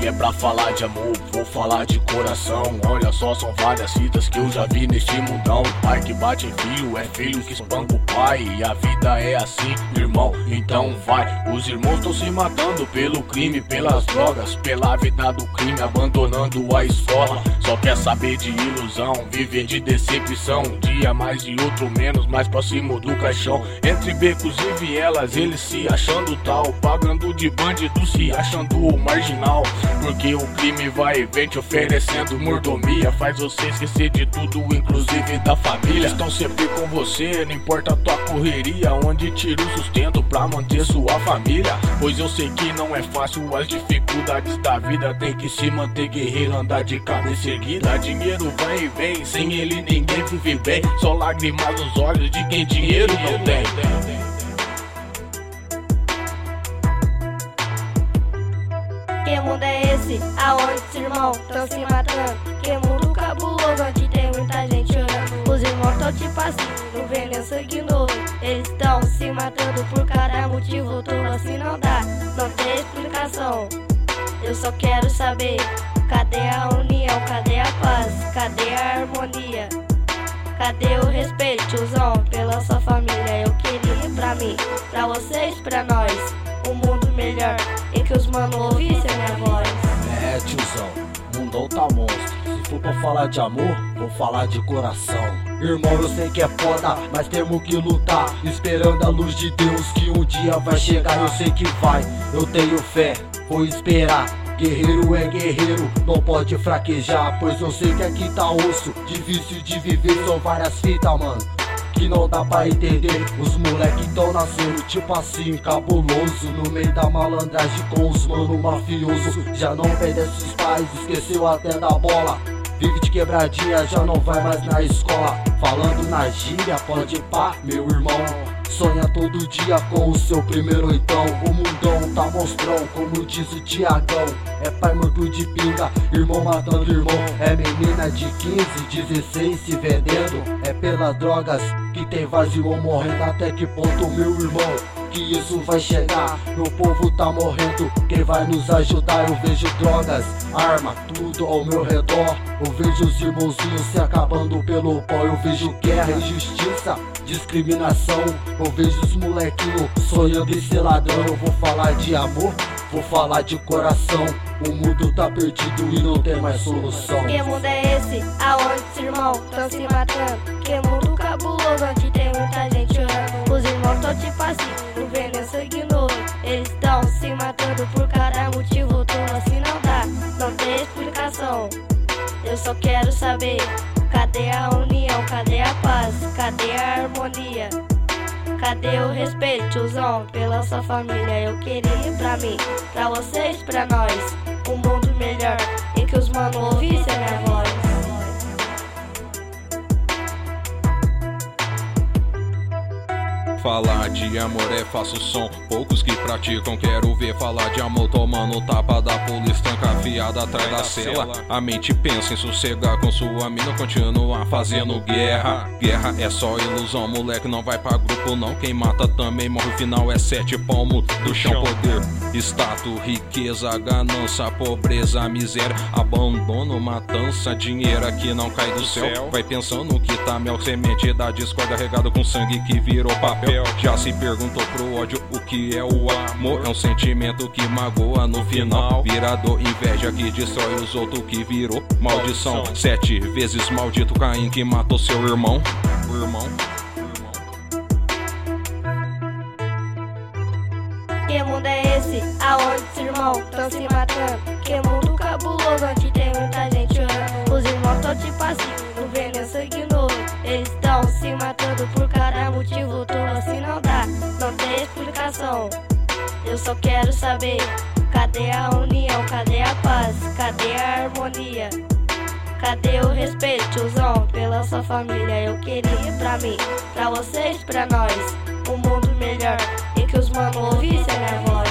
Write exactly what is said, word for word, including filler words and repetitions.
Se é pra falar de amor, vou falar de coração. Olha só, são várias fitas que eu já vi neste mundão. Pai que bate em filho, é filho que espanca o pai. E a vida é assim, irmão, então vai. Os irmãos estão se matando pelo crime, pelas drogas, pela vida do crime, abandonando a escola. Só quer saber de ilusão, viver de decepção. Um dia mais e outro menos, mais próximo do caixão. Entre becos e vielas, eles se achando tal, pagando de bandido, se achando o marginal. Porque o crime vai e vem te oferecendo mordomia, faz você esquecer de tudo, inclusive da família. Estão sempre com você, não importa a tua correria, onde tira o sustento pra manter sua família. Pois eu sei que não é fácil, as dificuldades da vida, tem que se manter guerreiro, andar de cabeça erguida. Dinheiro vai e vem, sem ele ninguém vive bem. Só lágrimas nos olhos de quem dinheiro não tem. Que mundo é esse? Aonde os irmãos tão se matando? Que mundo cabuloso onde tem muita gente chorando? Os irmãos tão tipo assim, no veneno sanguinoso. Eles tão se matando por cada motivo, tudo assim não dá, não tem explicação. Eu só quero saber, cadê a união, cadê a paz, cadê a harmonia? Cadê o respeito, tiozão, pela sua família? Eu queria pra mim, pra vocês, pra nós, um mundo melhor, em que os mano ouvissem minha voz. É, tiozão, o mundão tá monstro. Se for pra falar de amor, vou falar de coração. Irmão, eu sei que é foda, mas temos que lutar, esperando a luz de Deus que um dia vai chegar. Eu sei que vai, eu tenho fé, vou esperar. Guerreiro é guerreiro, não pode fraquejar, pois eu sei que aqui tá osso, difícil de viver, são várias fitas, mano, que não dá pra entender. Os moleque tão nascendo tipo assim, cabuloso, no meio da malandragem com os mano mafioso. Já não obedece os pais, esqueceu até da bola, vive de quebradinha, já não vai mais na escola. Falando na gíria, pode pá, meu irmão, sonha todo dia com o seu primeiro oitão. O mundão tá monstrão, como diz o Tiagão. É pai morto de pinga, irmão matando irmão. É menina de quinze, dezesseis se vendendo. É pelas drogas que tem vários irmãos morrendo. Até que ponto, meu irmão, que isso vai chegar? Meu povo tá morrendo, quem vai nos ajudar? Eu vejo drogas, arma, tudo ao meu redor. Eu vejo os irmãozinhos se acabando pelo pó. Eu vejo guerra, injustiça, discriminação. Eu vejo os molequinhos sonhando em ser ladrão. Eu vou falar de amor, vou falar de coração. O mundo tá perdido e não tem mais solução. Que mundo é esse? Aonde os irmãos tão se matando? Que mundo cabuloso onde tem muita gente chorando? Os irmãos tão tipo assim, no veneno sanguinoso. Eles tão se matando por cada motivo, tudo assim não dá, não tem explicação. Eu só quero saber, cadê a união, cadê a paz, cadê a harmonia? Cadê o respeito, tiozão, pela sua família? Eu queria pra mim, pra vocês, pra nós, um mundo melhor, em que os mano ouvissem minha voz. Falar de amor é fácil, som poucos que praticam. Quero ver falar de amor tomando tapa da polícia, tranca afiada atrás da cela. A mente pensa em sossegar com sua mina, continuar fazendo guerra. Guerra é só ilusão, moleque, não vai pra grupo não. Quem mata também morre, o final é sete palmos do chão. Poder, status, riqueza, ganância, pobreza, miséria, abandono, matança, dinheiro que não cai do céu. Vai pensando que tá mel, semente da discórdia regada com sangue que virou papel. Já se perguntou pro ódio o que é o amor? É um sentimento que magoa no final, vira dor, inveja que destrói os outros, que virou maldição. Sete vezes maldito Caim que matou seu irmão. O irmão. Que mundo é esse? Aonde os irmãos tão se matando? Que mundo cabuloso onde tem muita gente chorando? Os irmãos tão tipo assim, no veneno sanguinoso. Eles tão se matando por cada motivo, tudo assim não dá, não tem explicação. Eu só quero saber, cadê a união, cadê a paz, cadê a harmonia? Cadê o respeito, tiozão, pela sua família? Eu queria pra mim, pra vocês, pra nós, um mundo melhor, em que os mano ouvissem minha voz.